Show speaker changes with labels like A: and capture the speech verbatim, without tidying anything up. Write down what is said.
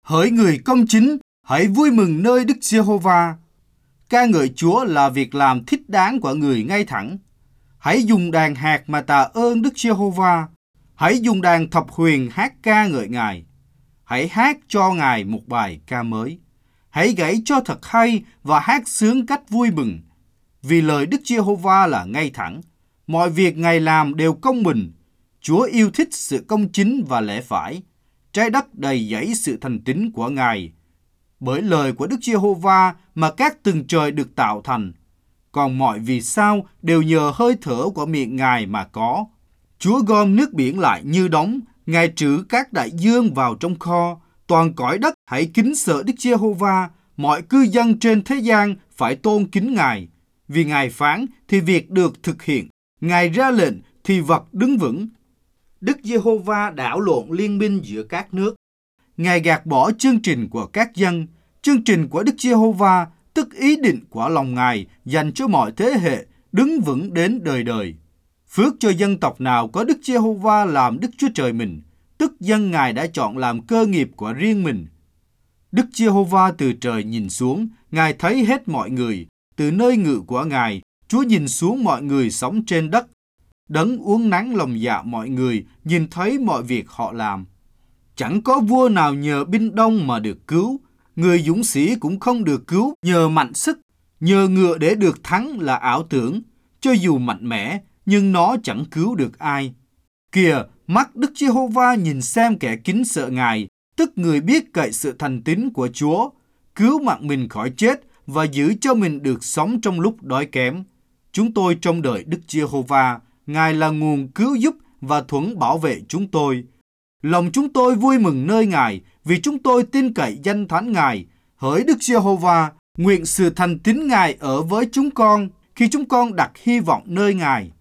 A: Hỡi người công chính, hãy vui mừng nơi Đức Giê-hô-va. Ca ngợi Chúa là việc làm thích đáng của người ngay thẳng. Hãy dùng đàn hạt mà tạ ơn Đức Giê-hô-va. Hãy dùng đàn thập huyền hát ca ngợi Ngài. Hãy hát cho Ngài một bài ca mới. Hãy gảy cho thật hay và hát sướng cách vui mừng. Vì lời Đức Giê-hô-va là ngay thẳng. Mọi việc Ngài làm đều công bình. Chúa yêu thích sự công chính và lẽ phải. Trái đất đầy dẫy sự thành tín của Ngài. Bởi lời của Đức Giê-hô-va mà các tầng trời được tạo thành. Còn mọi vì sao đều nhờ hơi thở của miệng Ngài mà có. Chúa gom nước biển lại như đống. Ngài trữ các đại dương vào trong kho. Toàn cõi đất hãy kính sợ Đức Giê-hô-va. Mọi cư dân trên thế gian phải tôn kính Ngài. Vì Ngài phán thì việc được thực hiện. Ngài ra lệnh thì vật đứng vững. Đức Giê-hô-va đảo lộn liên minh giữa các nước. Ngài gạt bỏ chương trình của các dân. Chương trình của Đức Giê-hô-va, tức ý định của lòng Ngài dành cho mọi thế hệ, đứng vững đến đời đời. Phước cho dân tộc nào có Đức Giê-hô-va làm Đức Chúa Trời mình, tức dân Ngài đã chọn làm cơ nghiệp của riêng mình. Đức Giê-hô-va từ trời nhìn xuống, Ngài thấy hết mọi người. Từ nơi ngự của Ngài, Chúa nhìn xuống mọi người sống trên đất. Đấng uốn nắn lòng dạ mọi người, nhìn thấy mọi việc họ làm. Chẳng có vua nào nhờ binh đông mà được cứu. Người dũng sĩ cũng không được cứu nhờ mạnh sức. Nhờ ngựa để được thắng là ảo tưởng. Cho dù mạnh mẽ, nhưng nó chẳng cứu được ai. Kìa, mắt Đức Giê-hô-va nhìn xem kẻ kính sợ Ngài, tức người biết cậy sự thành tín của Chúa, cứu mạng mình khỏi chết và giữ cho mình được sống trong lúc đói kém. Chúng tôi trông đợi Đức Giê-hô-va, Ngài là nguồn cứu giúp và thuẫn bảo vệ chúng tôi. Lòng chúng tôi vui mừng nơi Ngài, vì chúng tôi tin cậy danh thánh Ngài. Hỡi Đức Giê-hô-va, nguyện sự thành tín Ngài ở với chúng con, khi chúng con đặt hy vọng nơi Ngài.